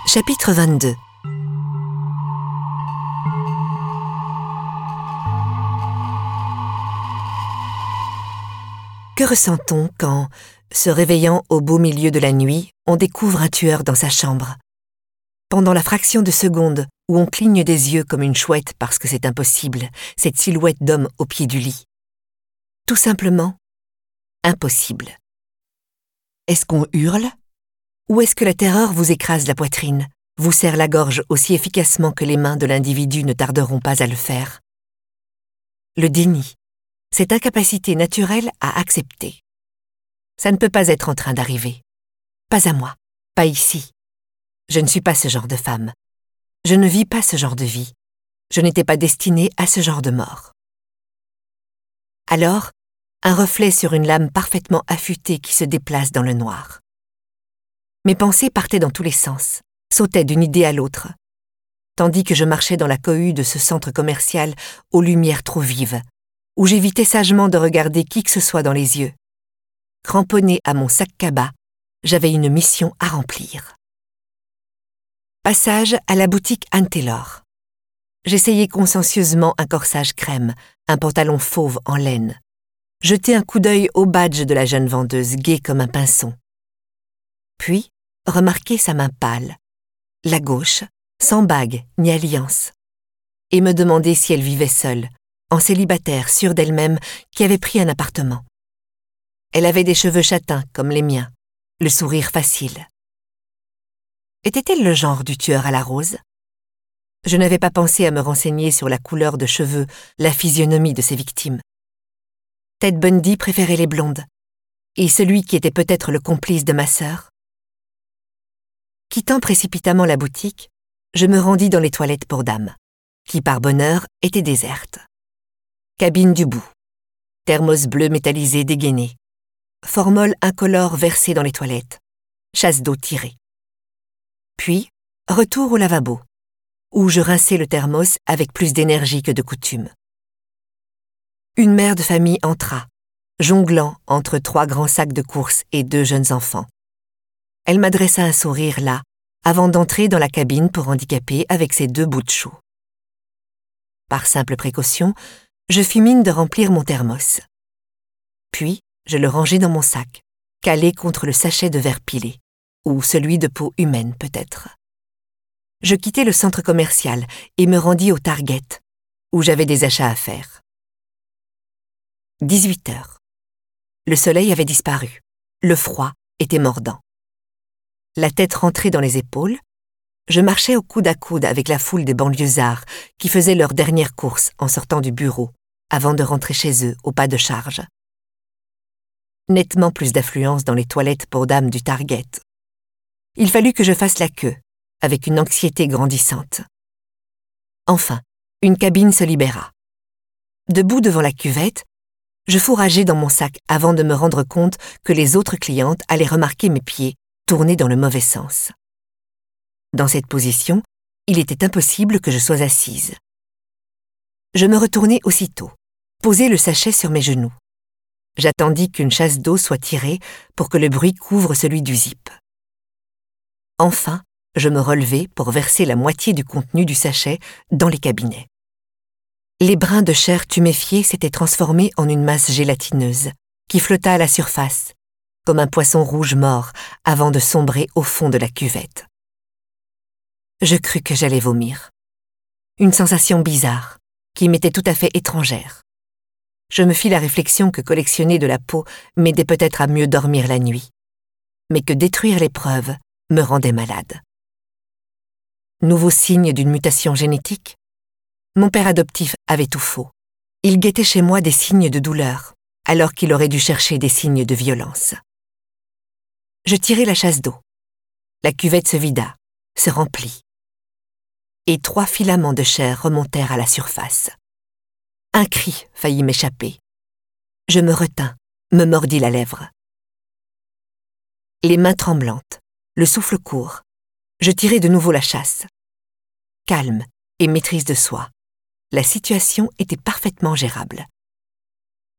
Chapitre 22. Que ressent-on quand, se réveillant au beau milieu de la nuit, on découvre un tueur dans sa chambre? Pendant la fraction de seconde où on cligne des yeux comme une chouette parce que c'est impossible, cette silhouette d'homme au pied du lit. Tout simplement, impossible. Est-ce qu'on hurle? Ou est-ce que la terreur vous écrase la poitrine, vous serre la gorge aussi efficacement que les mains de l'individu ne tarderont pas à le faire? Le déni, cette incapacité naturelle à accepter. Ça ne peut pas être en train d'arriver. Pas à moi, pas ici. Je ne suis pas ce genre de femme. Je ne vis pas ce genre de vie. Je n'étais pas destinée à ce genre de mort. Alors, un reflet sur une lame parfaitement affûtée qui se déplace dans le noir. Mes pensées partaient dans tous les sens, sautaient d'une idée à l'autre, tandis que je marchais dans la cohue de ce centre commercial aux lumières trop vives, où j'évitais sagement de regarder qui que ce soit dans les yeux. Cramponnée à mon sac cabas, j'avais une mission à remplir. Passage à la boutique Anne Taylor. J'essayais consciencieusement un corsage crème, un pantalon fauve en laine. Jeter un coup d'œil au badge de la jeune vendeuse, gaie comme un pinson. Puis, remarquer sa main pâle, la gauche, sans bague ni alliance, et me demander si elle vivait seule, en célibataire, sûre d'elle-même, qui avait pris un appartement. Elle avait des cheveux châtains comme les miens, le sourire facile. Était-elle le genre du tueur à la rose? Je n'avais pas pensé à me renseigner sur la couleur de cheveux, la physionomie de ses victimes. Ted Bundy préférait les blondes, et celui qui était peut-être le complice de ma sœur. Quittant précipitamment la boutique, je me rendis dans les toilettes pour dames, qui par bonheur étaient désertes. Cabine du bout, thermos bleu métallisé dégainé, formol incolore versé dans les toilettes, chasse d'eau tirée. Puis, retour au lavabo, où je rinçai le thermos avec plus d'énergie que de coutume. Une mère de famille entra, jonglant entre 3 grands sacs de courses et 2 jeunes enfants. Elle m'adressa un sourire là, avant d'entrer dans la cabine pour handicapés avec ses 2 bouts de chou. Par simple précaution, je fis mine de remplir mon thermos. Puis, je le rangeai dans mon sac, calé contre le sachet de verre pilé, ou celui de peau humaine peut-être. Je quittai le centre commercial et me rendis au Target, où j'avais des achats à faire. 18 heures. Le soleil avait disparu. Le froid était mordant. La tête rentrée dans les épaules, je marchais au coude à coude avec la foule des banlieusards qui faisaient leurs dernières courses en sortant du bureau, avant de rentrer chez eux au pas de charge. Nettement plus d'affluence dans les toilettes pour dames du Target. Il fallut que je fasse la queue, avec une anxiété grandissante. Enfin, une cabine se libéra. Debout devant la cuvette, je fourrageai dans mon sac avant de me rendre compte que les autres clientes allaient remarquer mes pieds tournés dans le mauvais sens. Dans cette position, il était impossible que je sois assise. Je me retournai aussitôt, posai le sachet sur mes genoux. J'attendis qu'une chasse d'eau soit tirée pour que le bruit couvre celui du zip. Enfin, je me relevai pour verser la moitié du contenu du sachet dans les cabinets. Les brins de chair tuméfiée s'étaient transformés en une masse gélatineuse qui flotta à la surface, comme un poisson rouge mort avant de sombrer au fond de la cuvette. Je crus que j'allais vomir. Une sensation bizarre, qui m'était tout à fait étrangère. Je me fis la réflexion que collectionner de la peau m'aidait peut-être à mieux dormir la nuit, mais que détruire les preuves me rendait malade. Nouveau signe d'une mutation génétique? Mon père adoptif avait tout faux. Il guettait chez moi des signes de douleur, alors qu'il aurait dû chercher des signes de violence. Je tirai la chasse d'eau. La cuvette se vida, se remplit. Et 3 filaments de chair remontèrent à la surface. Un cri faillit m'échapper. Je me retins, me mordis la lèvre. Les mains tremblantes, le souffle court, je tirai de nouveau la chasse. Calme et maîtrise de soi, la situation était parfaitement gérable.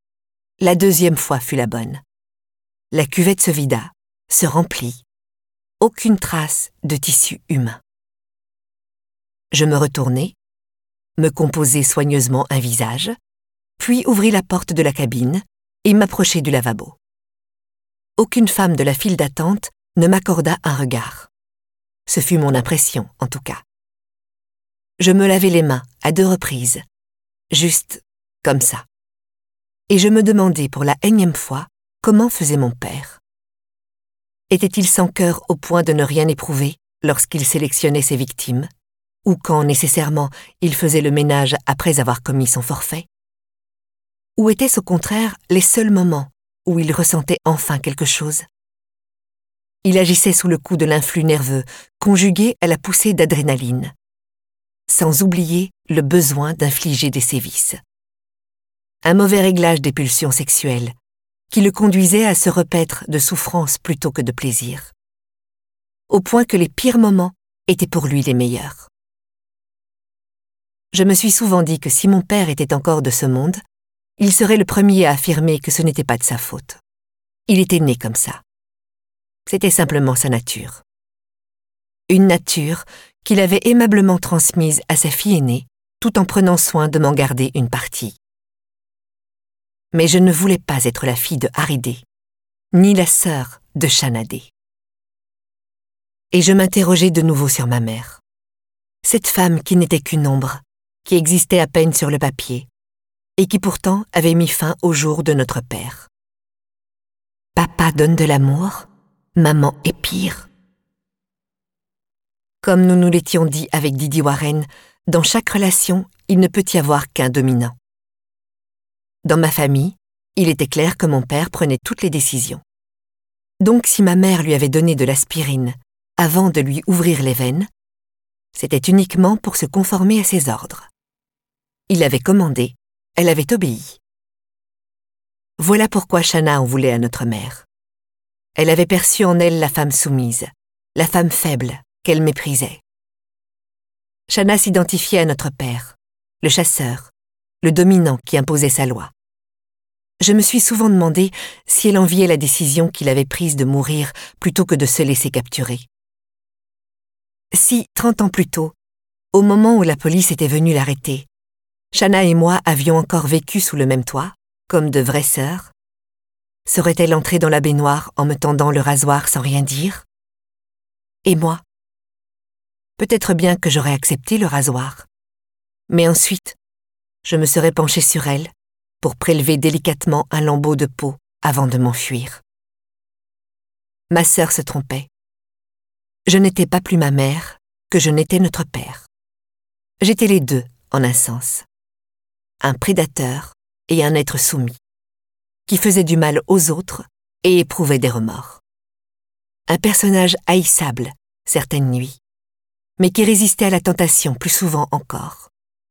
La 2e fois fut la bonne. La cuvette se vida, se remplit. aucune trace de tissu humain. Je me retournai, me composai soigneusement un visage, puis ouvris la porte de la cabine et m'approchai du lavabo. Aucune femme de la file d'attente ne m'accorda un regard. Ce fut mon impression, en tout cas. Je me lavai les mains à 2 reprises, juste comme ça. Et je me demandai pour la énième fois comment faisait mon père. Était-il sans cœur au point de ne rien éprouver lorsqu'il sélectionnait ses victimes, ou quand nécessairement il faisait le ménage après avoir commis son forfait? Ou étaient-ce au contraire les seuls moments où il ressentait enfin quelque chose? Il agissait sous le coup de l'influx nerveux, conjugué à la poussée d'adrénaline, sans oublier le besoin d'infliger des sévices. Un mauvais réglage des pulsions sexuelles, qui le conduisait à se repaître de souffrance plutôt que de plaisir, au point que les pires moments étaient pour lui les meilleurs. Je me suis souvent dit que si mon père était encore de ce monde, il serait le premier à affirmer que ce n'était pas de sa faute. Il était né comme ça. C'était simplement sa nature. Une nature qu'il avait aimablement transmise à sa fille aînée, tout en prenant soin de m'en garder une partie. Mais je ne voulais pas être la fille de Haridé, ni la sœur de Shanadé. Et je m'interrogeais de nouveau sur ma mère. Cette femme qui n'était qu'une ombre, qui existait à peine sur le papier, et qui pourtant avait mis fin au jour de notre père. Papa donne de l'amour, maman est pire. Comme nous nous l'étions dit avec Didi Warren, dans chaque relation, il ne peut y avoir qu'un dominant. Dans ma famille, il était clair que mon père prenait toutes les décisions. Donc si ma mère lui avait donné de l'aspirine avant de lui ouvrir les veines, c'était uniquement pour se conformer à ses ordres. Il avait commandé, elle avait obéi. Voilà pourquoi Shanna en voulait à notre mère. Elle avait perçu en elle la femme soumise, la femme faible qu'elle méprisait. Shanna s'identifiait à notre père, le chasseur, le dominant qui imposait sa loi. Je me suis souvent demandé si elle enviait la décision qu'il avait prise de mourir plutôt que de se laisser capturer. Si, 30 ans plus tôt, au moment où la police était venue l'arrêter, Shanna et moi avions encore vécu sous le même toit, comme de vraies sœurs, serait-elle entrée dans la baignoire en me tendant le rasoir sans rien dire? Et moi? Peut-être bien que j'aurais accepté le rasoir. Mais ensuite, je me serais penchée sur elle pour prélever délicatement un lambeau de peau avant de m'enfuir. Ma sœur se trompait. Je n'étais pas plus ma mère que je n'étais notre père. J'étais les deux en un sens. Un prédateur et un être soumis, qui faisait du mal aux autres et éprouvait des remords. Un personnage haïssable certaines nuits, mais qui résistait à la tentation plus souvent encore.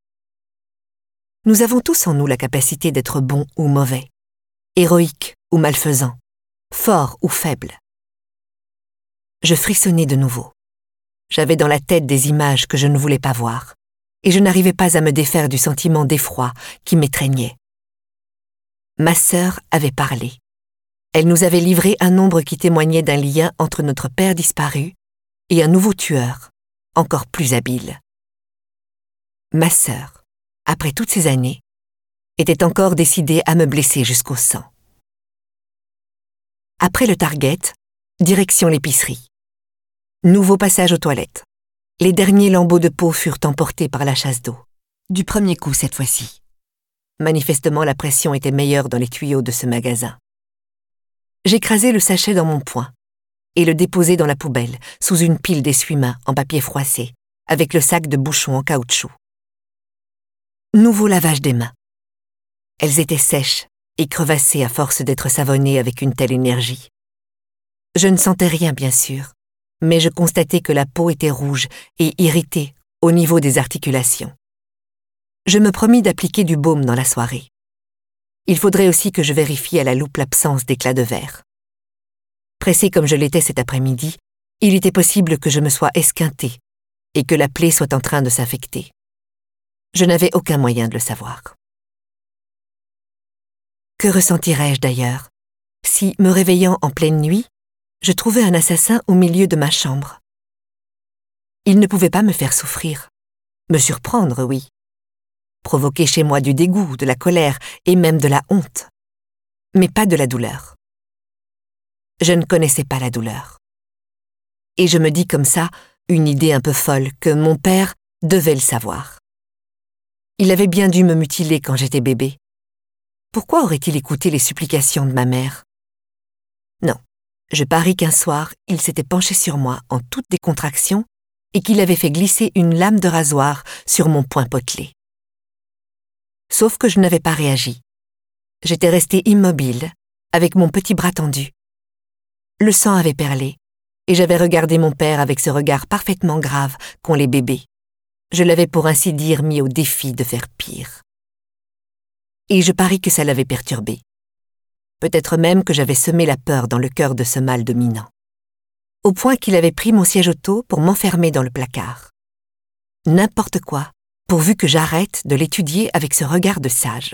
Nous avons tous en nous la capacité d'être bons ou mauvais, héroïques ou malfaisants, forts ou faibles. Je frissonnais de nouveau. J'avais dans la tête des images que je ne voulais pas voir, et je n'arrivais pas à me défaire du sentiment d'effroi qui m'étreignait. Ma sœur avait parlé. Elle nous avait livré un nombre qui témoignait d'un lien entre notre père disparu et un nouveau tueur, encore plus habile. Ma sœur, après toutes ces années, était encore décidée à me blesser jusqu'au sang. Après le Target, direction l'épicerie. Nouveau passage aux toilettes. Les derniers lambeaux de peau furent emportés par la chasse d'eau. Du premier coup cette fois-ci. Manifestement, la pression était meilleure dans les tuyaux de ce magasin. J'écrasai le sachet dans mon poing et le déposai dans la poubelle, sous une pile d'essuie-mains en papier froissé, avec le sac de bouchons en caoutchouc. Nouveau lavage des mains. Elles étaient sèches et crevassées à force d'être savonnées avec une telle énergie. Je ne sentais rien, bien sûr, mais je constatai que la peau était rouge et irritée au niveau des articulations. Je me promis d'appliquer du baume dans la soirée. Il faudrait aussi que je vérifie à la loupe l'absence d'éclats de verre. Pressé comme je l'étais cet après-midi, il était possible que je me sois esquintée et que la plaie soit en train de s'infecter. Je n'avais aucun moyen de le savoir. Que ressentirais-je d'ailleurs si, me réveillant en pleine nuit, je trouvais un assassin au milieu de ma chambre. Il ne pouvait pas me faire souffrir. Me surprendre, oui. Provoquer chez moi du dégoût, de la colère et même de la honte. Mais pas de la douleur. Je ne connaissais pas la douleur. Et je me dis comme ça, une idée un peu folle, que mon père devait le savoir. Il avait bien dû me mutiler quand j'étais bébé. Pourquoi aurait-il écouté les supplications de ma mère? Non, je parie qu'un soir, il s'était penché sur moi en toute décontraction et qu'il avait fait glisser une lame de rasoir sur mon poing potelé. Sauf que je n'avais pas réagi. J'étais restée immobile, avec mon petit bras tendu. Le sang avait perlé, et j'avais regardé mon père avec ce regard parfaitement grave qu'ont les bébés. Je l'avais pour ainsi dire mis au défi de faire pire. Et je parie que ça l'avait perturbé. Peut-être même que j'avais semé la peur dans le cœur de ce mâle dominant. Au point qu'il avait pris mon siège auto pour m'enfermer dans le placard. N'importe quoi, pourvu que j'arrête de l'étudier avec ce regard de sage.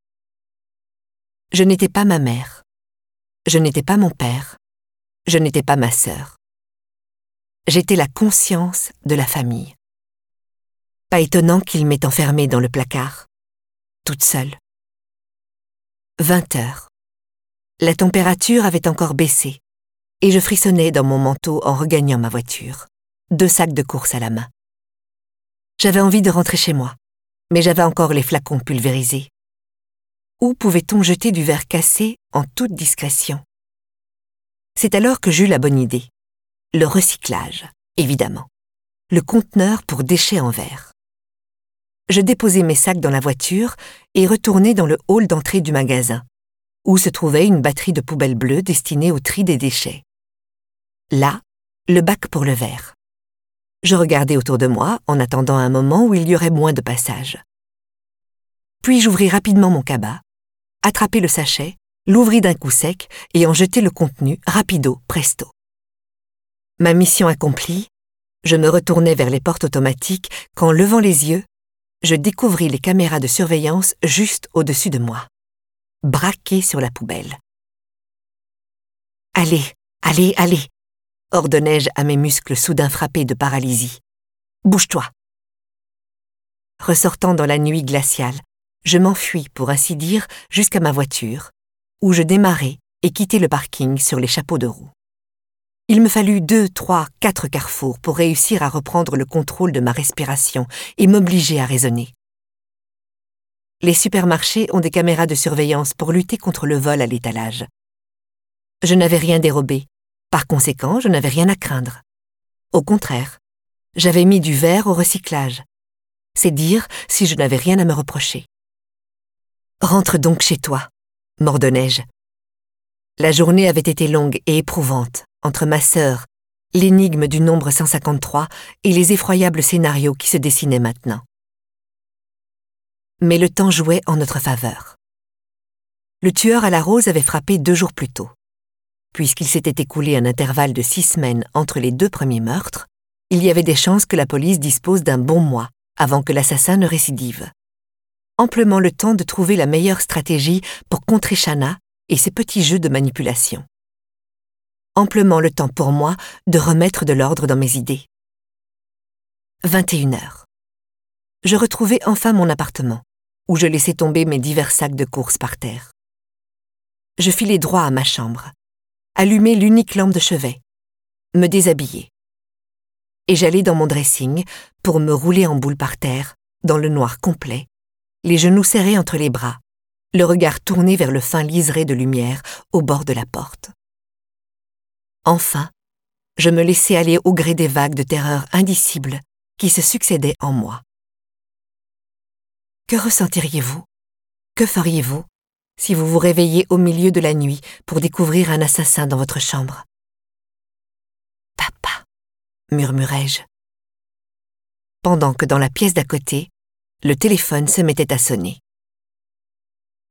Je n'étais pas ma mère. Je n'étais pas mon père. Je n'étais pas ma sœur. J'étais la conscience de la famille. Pas étonnant qu'il m'ait enfermée dans le placard, toute seule. 20 heures. La température avait encore baissé, et je frissonnais dans mon manteau en regagnant ma voiture, 2 sacs de course à la main. J'avais envie de rentrer chez moi, mais j'avais encore les flacons pulvérisés. Où pouvait-on jeter du verre cassé en toute discrétion? C'est alors que j'eus la bonne idée. Le recyclage, évidemment. Le conteneur pour déchets en verre. Je déposai mes sacs dans la voiture et retournai dans le hall d'entrée du magasin, où se trouvait une batterie de poubelles bleues destinée au tri des déchets. Là, le bac pour le verre. Je regardai autour de moi en attendant un moment où il y aurait moins de passage. Puis j'ouvris rapidement mon cabas, attrapai le sachet, l'ouvris d'un coup sec et en jetai le contenu rapido presto. Ma mission accomplie, je me retournai vers les portes automatiques quand, levant les yeux, je découvris les caméras de surveillance juste au-dessus de moi, braquées sur la poubelle. « Allez, allez, allez !» ordonnai-je à mes muscles soudain frappés de paralysie. « Bouge-toi !» Ressortant dans la nuit glaciale, je m'enfuis, pour ainsi dire, jusqu'à ma voiture, où je démarrai et quittai le parking sur les chapeaux de roue. Il me fallut 2, 3, 4 carrefours pour réussir à reprendre le contrôle de ma respiration et m'obliger à raisonner. Les supermarchés ont des caméras de surveillance pour lutter contre le vol à l'étalage. Je n'avais rien dérobé, par conséquent, je n'avais rien à craindre. Au contraire, j'avais mis du verre au recyclage. C'est dire si je n'avais rien à me reprocher. « Rentre donc chez toi », m'ordonnai-je. La journée avait été longue et éprouvante, entre ma sœur, l'énigme du nombre 153 et les effroyables scénarios qui se dessinaient maintenant. Mais le temps jouait en notre faveur. Le tueur à la rose avait frappé 2 jours plus tôt. Puisqu'il s'était écoulé un intervalle de 6 semaines entre les 2 premiers meurtres, il y avait des chances que la police dispose d'un bon mois avant que l'assassin ne récidive. Amplement le temps de trouver la meilleure stratégie pour contrer Shanna et ses petits jeux de manipulation. Amplement le temps pour moi de remettre de l'ordre dans mes idées. 21 heures. Je retrouvai enfin mon appartement, où je laissai tomber mes divers sacs de courses par terre. Je filai droit à ma chambre, allumai l'unique lampe de chevet, me déshabillai. Et j'allai dans mon dressing pour me rouler en boule par terre, dans le noir complet, les genoux serrés entre les bras, le regard tourné vers le fin liseré de lumière au bord de la porte. Enfin, je me laissai aller au gré des vagues de terreur indicibles qui se succédaient en moi. Que ressentiriez-vous? Que feriez-vous si vous vous réveillez au milieu de la nuit pour découvrir un assassin dans votre chambre? « Papa » murmurai-je. Pendant que dans la pièce d'à côté, le téléphone se mettait à sonner.